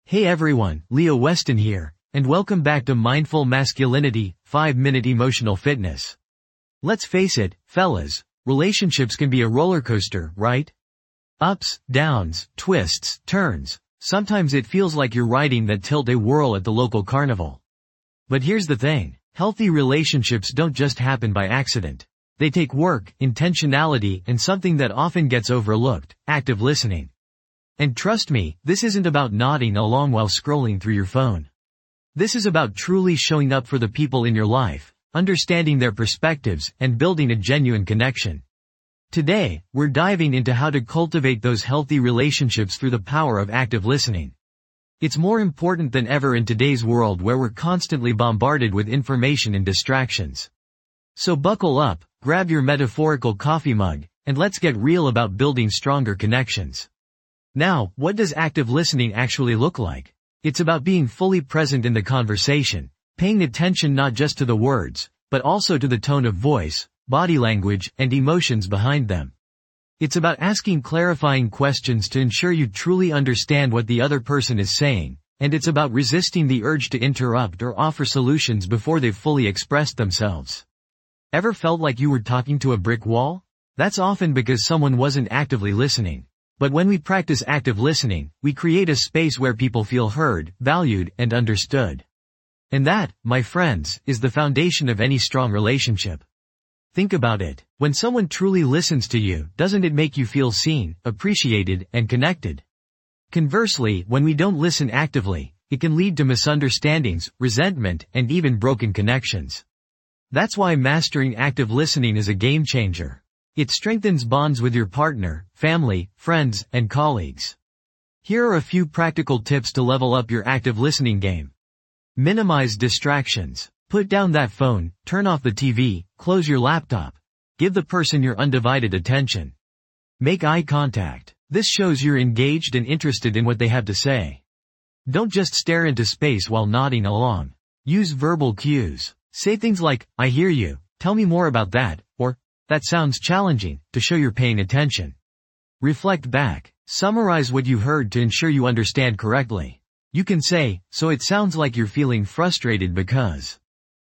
Hey everyone, Leo Weston here, and welcome back to Mindful Masculinity, 5-Minute Emotional Fitness. Let's face it, fellas, relationships can be a roller coaster, right? Ups, downs, twists, turns. Sometimes it feels like you're riding that tilt-a-whirl at the local carnival. But here's the thing, healthy relationships don't just happen by accident. They take work, intentionality, and something that often gets overlooked, active listening. And trust me, this isn't about nodding along while scrolling through your phone. This is about truly showing up for the people in your life, understanding their perspectives, and building a genuine connection. Today, we're diving into how to cultivate those healthy relationships through the power of active listening. It's more important than ever in today's world where we're constantly bombarded with information and distractions. So buckle up, grab your metaphorical coffee mug, and let's get real about building stronger connections. Now, what does active listening actually look like? It's about being fully present in the conversation, paying attention not just to the words, but also to the tone of voice, body language, and emotions behind them. It's about asking clarifying questions to ensure you truly understand what the other person is saying, and it's about resisting the urge to interrupt or offer solutions before they've fully expressed themselves. Ever felt like you were talking to a brick wall? That's often because someone wasn't actively listening. But when we practice active listening, we create a space where people feel heard, valued, and understood. And that, my friends, is the foundation of any strong relationship. Think about it. When someone truly listens to you, doesn't it make you feel seen, appreciated, and connected? Conversely, when we don't listen actively, it can lead to misunderstandings, resentment, and even broken connections. That's why mastering active listening is a game changer. It strengthens bonds with your partner, family, friends, and colleagues. Here are a few practical tips to level up your active listening game. Minimize distractions. Put down that phone, turn off the TV, close your laptop. Give the person your undivided attention. Make eye contact. This shows you're engaged and interested in what they have to say. Don't just stare into space while nodding along. Use verbal cues. Say things like, I hear you, tell me more about that, or, that sounds challenging, to show you're paying attention. Reflect back. Summarize what you heard to ensure you understand correctly. You can say, so it sounds like you're feeling frustrated because...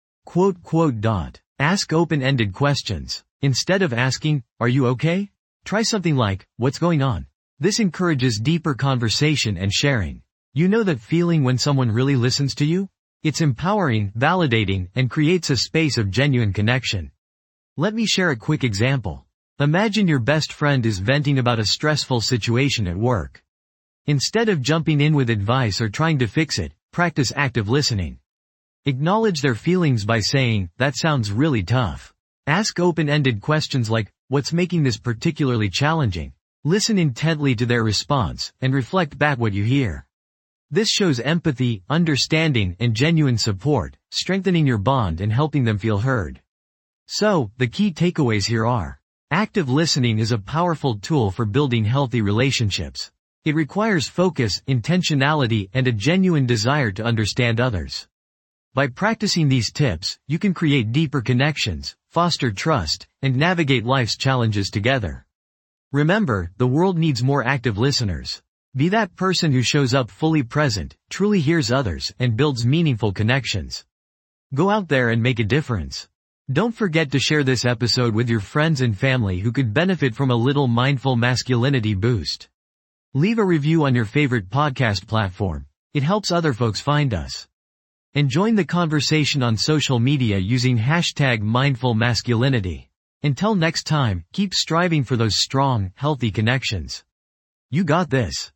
Ask open-ended questions. Instead of asking, are you okay? Try something like, what's going on? This encourages deeper conversation and sharing. You know that feeling when someone really listens to you? It's empowering, validating, and creates a space of genuine connection. Let me share a quick example. Imagine your best friend is venting about a stressful situation at work. Instead of jumping in with advice or trying to fix it, practice active listening. Acknowledge their feelings by saying, that sounds really tough. Ask open-ended questions like, what's making this particularly challenging? Listen intently to their response, and reflect back what you hear. This shows empathy, understanding, and genuine support, strengthening your bond and helping them feel heard. So, the key takeaways here are. Active listening is a powerful tool for building healthy relationships. It requires focus, intentionality, and a genuine desire to understand others. By practicing these tips, you can create deeper connections, foster trust, and navigate life's challenges together. Remember, the world needs more active listeners. Be that person who shows up fully present, truly hears others, and builds meaningful connections. Go out there and make a difference. Don't forget to share this episode with your friends and family who could benefit from a little mindful masculinity boost. Leave a review on your favorite podcast platform. It helps other folks find us. And join the conversation on social media using #mindfulmasculinity. Until next time, keep striving for those strong, healthy connections. You got this.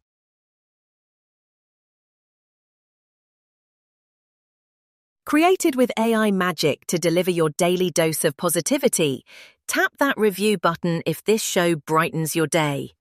Created with AI magic to deliver your daily dose of positivity, tap that review button if this show brightens your day.